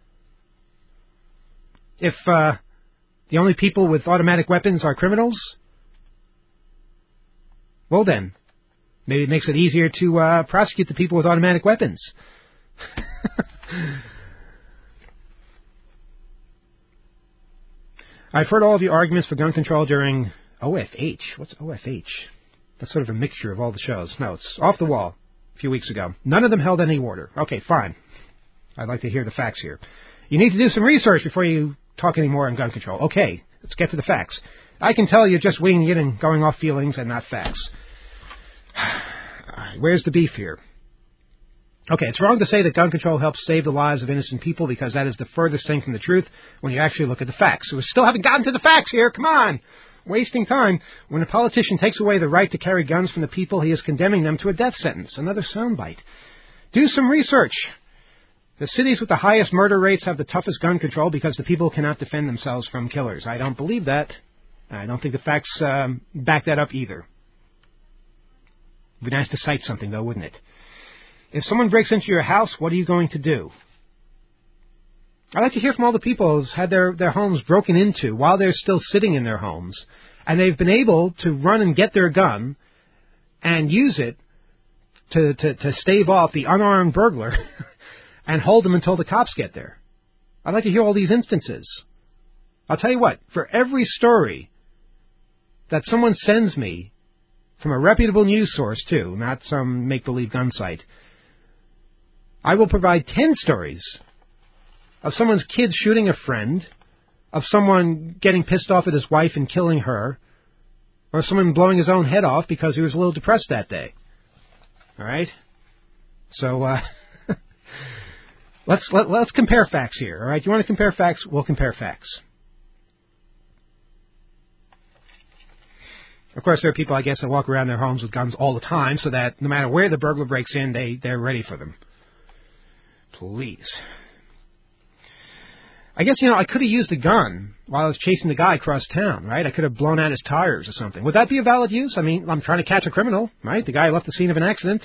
Speaker 3: If uh, the only people with automatic weapons are criminals, well then, maybe it makes it easier to uh, prosecute the people with automatic weapons. I've heard all of your arguments for gun control during O F H. What's O F H? That's sort of a mixture of all the shows. No, it's Off the Wall a few weeks ago. None of them held any water. Okay, fine. I'd like to hear the facts here. You need to do some research before you talk any more on gun control. Okay, let's get to the facts. I can tell you're just winging it and going off feelings and not facts. Where's the beef here? Okay, it's wrong to say that gun control helps save the lives of innocent people because that is the furthest thing from the truth when you actually look at the facts. So we still haven't gotten to the facts here. Come on. Wasting time. When a politician takes away the right to carry guns from the people, he is condemning them to a death sentence. Another soundbite. Do some research. The cities with the highest murder rates have the toughest gun control because the people cannot defend themselves from killers. I don't believe that. I don't think the facts um, back that up either. It would be nice to cite something, though, wouldn't it? If someone breaks into your house, what are you going to do? I'd like to hear from all the people who've had their, their homes broken into while they're still sitting in their homes, and they've been able to run and get their gun and use it to, to, to stave off the unarmed burglar and hold them until the cops get there. I'd like to hear all these instances. I'll tell you what, for every story that someone sends me from a reputable news source, too, not some make-believe gun site, I will provide ten stories of someone's kid shooting a friend, of someone getting pissed off at his wife and killing her, or someone blowing his own head off because he was a little depressed that day. All right? So, uh, let's, let, let's compare facts here, all right? You want to compare facts? We'll compare facts. Of course, there are people, I guess, that walk around their homes with guns all the time so that no matter where the burglar breaks in, they, they're ready for them. Please. I guess, you know, I could have used a gun while I was chasing the guy across town, right? I could have blown out his tires or something. Would that be a valid use? I mean, I'm trying to catch a criminal, right? The guy left the scene of an accident.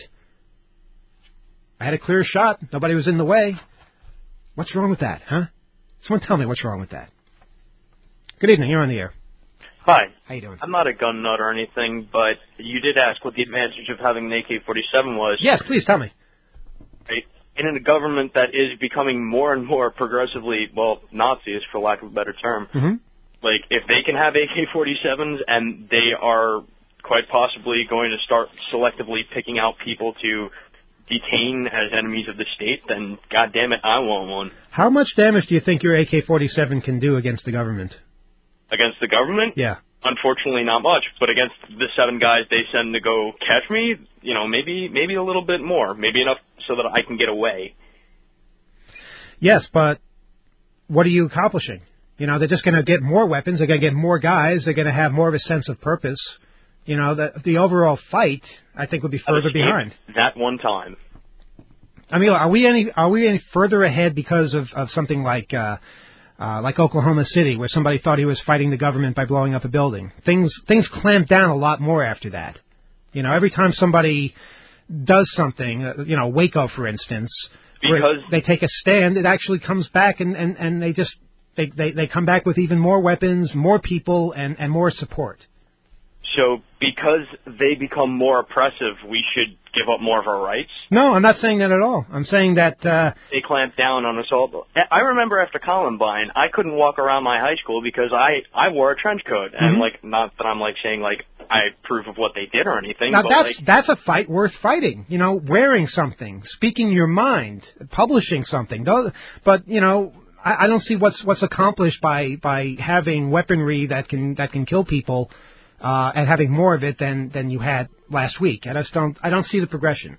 Speaker 3: I had a clear shot. Nobody was in the way. What's wrong with that, huh? Someone tell me what's wrong with that. Good evening. You're on the air.
Speaker 4: Hi.
Speaker 3: How you doing?
Speaker 4: I'm not a gun nut or anything, but you did ask what the advantage of having an A K forty-seven was.
Speaker 3: Yes, please tell me.
Speaker 4: Right? And in a government that is becoming more and more progressively, well, Nazis, for lack of a better term,
Speaker 3: mm-hmm.
Speaker 4: like, if they can have A K forty-sevens and they are quite possibly going to start selectively picking out people to detain as enemies of the state, then, God damn it, I want one.
Speaker 3: How much damage do you think your A K forty-seven can do against the government?
Speaker 4: Against the government?
Speaker 3: Yeah.
Speaker 4: Unfortunately, not much. But against the seven guys they send to go catch me, you know, maybe maybe a little bit more. Maybe enough so that I can get away.
Speaker 3: Yes, but what are you accomplishing? You know, they're just going to get more weapons. They're going to get more guys. They're going to have more of a sense of purpose. You know, the, the overall fight, I think, would be further behind.
Speaker 4: That one time.
Speaker 3: I mean, are we any are we any further ahead because of, of something like... Uh, Uh, like Oklahoma City, where somebody thought he was fighting the government by blowing up a building. Things things clamped down a lot more after that. You know, every time somebody does something, uh, you know, Waco, for instance,
Speaker 4: because
Speaker 3: they take a stand, it actually comes back and, and, and they just they, they, they come back with even more weapons, more people, and, and more support.
Speaker 4: So because they become more oppressive, we should give up more of our rights?
Speaker 3: No, I'm not saying that at all. I'm saying that... Uh,
Speaker 4: they clamp down on us all. I remember after Columbine, I couldn't walk around my high school because I, I wore a trench coat. And,
Speaker 3: mm-hmm.
Speaker 4: like, not that I'm, like, saying, like, I proof of what they did or anything.
Speaker 3: Now
Speaker 4: but
Speaker 3: that's
Speaker 4: like,
Speaker 3: that's a fight worth fighting. You know, wearing something, speaking your mind, publishing something. Those, but you know, I, I don't see what's what's accomplished by by having weaponry that can that can kill people, uh, and having more of it than than you had last week. I just don't I don't see the progression.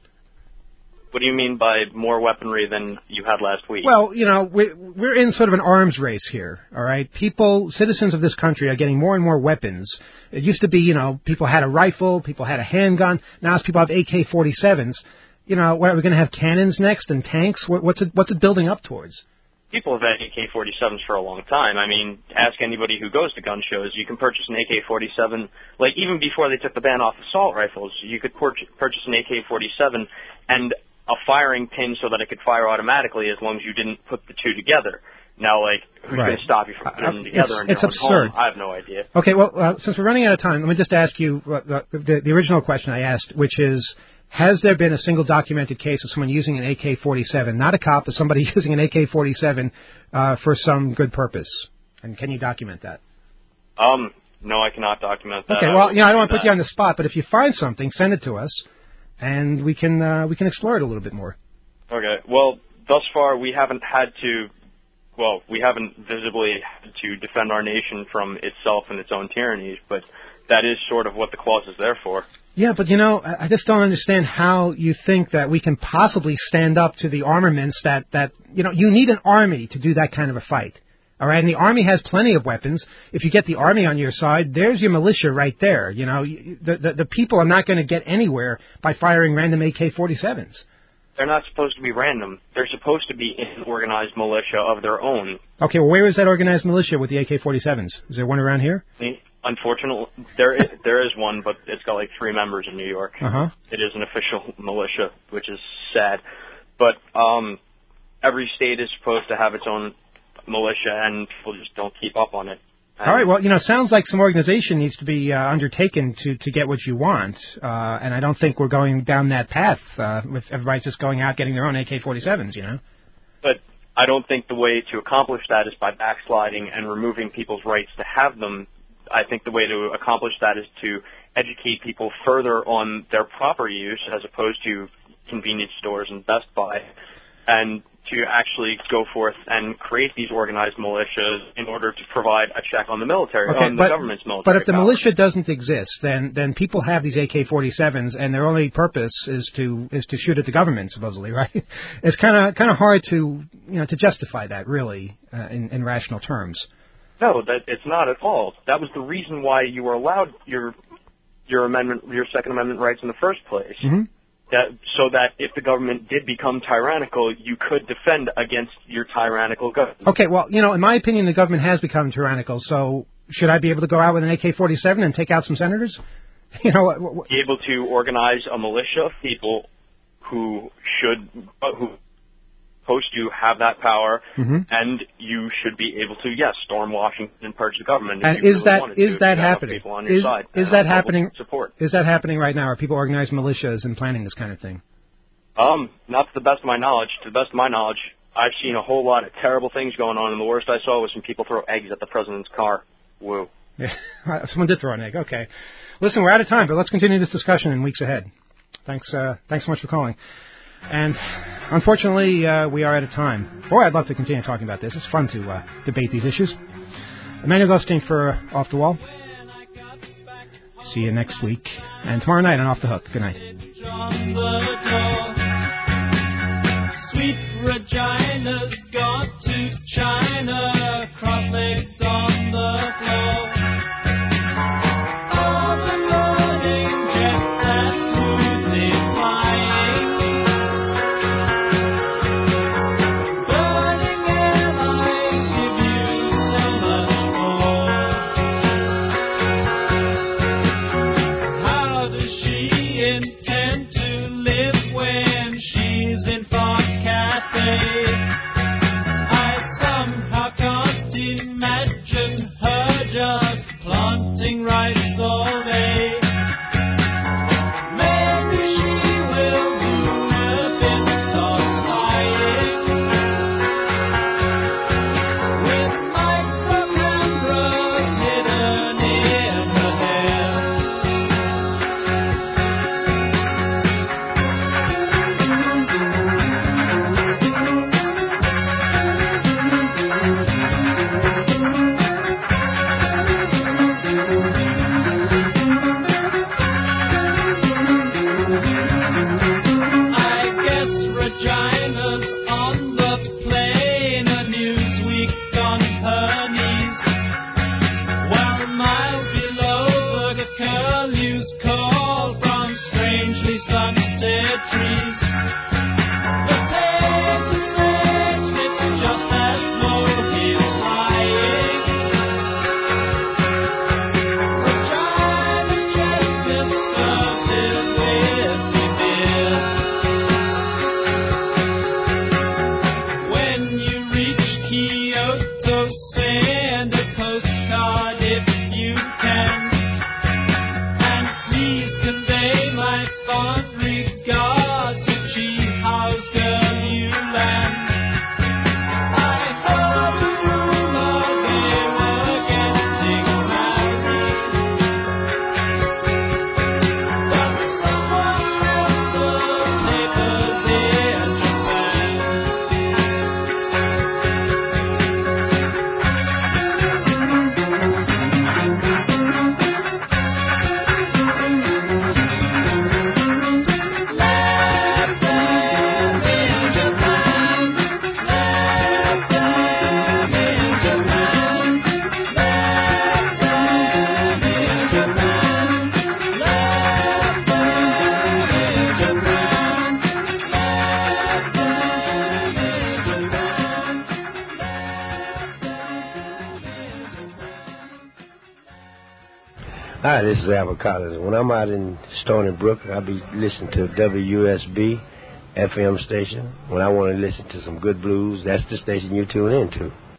Speaker 4: What do you mean by more weaponry than you had last week?
Speaker 3: Well, you know, we're, we're in sort of an arms race here, all right? People, citizens of this country are getting more and more weapons. It used to be, you know, people had a rifle, people had a handgun. Now it's people have A K forty-sevens. You know, what, are we going to have cannons next and tanks? What, what's it, what's it building up towards?
Speaker 4: People have had A K forty-sevens for a long time. I mean, ask anybody who goes to gun shows. You can purchase an A K forty-seven, like even before they took the ban off assault rifles, you could purchase, purchase an A K forty-seven and a firing pin so that it could fire automatically as long as you didn't put the two together. Now, like, who's
Speaker 3: Right.
Speaker 4: going to stop you from putting
Speaker 3: Uh,
Speaker 4: them together
Speaker 3: it's-
Speaker 4: in your
Speaker 3: it's
Speaker 4: own
Speaker 3: absurd.
Speaker 4: home? I have no idea.
Speaker 3: Okay, well, uh, since we're running out of time, let me just ask you uh, the, the, the original question I asked, which is, has there been a single documented case of someone using an A K forty-seven, not a cop, but somebody using an A K forty-seven uh, for some good purpose? And can you document that?
Speaker 4: Um, no, I cannot document that.
Speaker 3: Okay,
Speaker 4: I
Speaker 3: well,
Speaker 4: will
Speaker 3: you know, I don't
Speaker 4: do
Speaker 3: want to put
Speaker 4: that.
Speaker 3: you on the spot, but if you find something, send it to us, and we can uh, we can explore it a little bit more.
Speaker 4: Okay. Well, thus far we haven't had to, well, we haven't visibly had to defend our nation from itself and its own tyrannies, but that is sort of what the clause is there for.
Speaker 3: Yeah, but you know, I I just don't understand how you think that we can possibly stand up to the armaments that, that, you know, you need an army to do that kind of a fight. All right, and the Army has plenty of weapons. If you get the Army on your side, there's your militia right there. You know, You- the, the, the people are not going to get anywhere by firing random A K forty-sevens.
Speaker 4: They're not supposed to be random. They're supposed to be an organized militia of their own.
Speaker 3: Okay, well, where is that organized militia with the A K forty-sevens? Is there one around here?
Speaker 4: Unfortunately, there is, there is one, but it's got like three members in New York.
Speaker 3: Uh-huh.
Speaker 4: It is an official militia, which is sad. But um, every state is supposed to have its own militia, and people just don't keep up on it. And
Speaker 3: All right, well, you know, it sounds like some organization needs to be uh, undertaken to, to get what you want, uh, and I don't think we're going down that path uh, with everybody just going out getting their own A K forty-sevens, you know?
Speaker 4: But I don't think the way to accomplish that is by backsliding and removing people's rights to have them. I think the way to accomplish that is to educate people further on their proper use as opposed to convenience stores and Best Buy, and to actually go forth and create these organized militias in order to provide a check on the military,
Speaker 3: Okay,
Speaker 4: on the
Speaker 3: but,
Speaker 4: government's military
Speaker 3: but if the
Speaker 4: power.
Speaker 3: militia doesn't exist, then then people have these A K forty-sevens, and their only purpose is to is to shoot at the government, supposedly, right? It's kind of kind of hard to you know to justify that really uh, in, in rational terms.
Speaker 4: No, that it's not at all. That was the reason why you were allowed your your amendment, your Second Amendment rights in the first place.
Speaker 3: Mm-hmm.
Speaker 4: That so that if the government did become tyrannical, you could defend against your tyrannical government.
Speaker 3: Okay, well, you know, in my opinion, the government has become tyrannical. So should I be able to go out with an A K forty-seven and take out some senators? You know, what, what,
Speaker 4: Be able to organize a militia of people who should uh, who supposed to have that power,
Speaker 3: mm-hmm.
Speaker 4: and you should be able to yes storm Washington and purge the government. If
Speaker 3: And
Speaker 4: you
Speaker 3: is
Speaker 4: really
Speaker 3: that
Speaker 4: wanted
Speaker 3: is
Speaker 4: to, if
Speaker 3: that
Speaker 4: you had enough
Speaker 3: happening?
Speaker 4: people on your
Speaker 3: Is
Speaker 4: side
Speaker 3: is
Speaker 4: and
Speaker 3: that
Speaker 4: enough
Speaker 3: happening?
Speaker 4: Support.
Speaker 3: Is that happening right now? Are people organizing militias and planning this kind of thing?
Speaker 4: Um, not to the best of my knowledge. To the best of my knowledge, I've seen a whole lot of terrible things going on, and the worst I saw was some people throw eggs at the president's car. Woo.
Speaker 3: Yeah, someone did throw an egg. Okay. Listen, we're out of time, but let's continue this discussion in weeks ahead. Thanks, uh, thanks so much for calling. And unfortunately, uh, we are out of time. Boy, I'd love to continue talking about this. It's fun to uh, debate these issues. Emmanuel Goldstein for uh, Off the Wall. See you next week. And tomorrow night on Off the Hook. Good night.
Speaker 5: Sweet Regina's gone to China, cross-legged on the floor. All the morning jets that smoothly flying, burning airlines give you so much more. How does she intend to live when she's in Font Cafe?
Speaker 6: Hi, this is Albert Collins. When I'm out in Stony Brook, I'll be listening to W S B F M station. When I want to listen to some good blues, that's the station you tune into.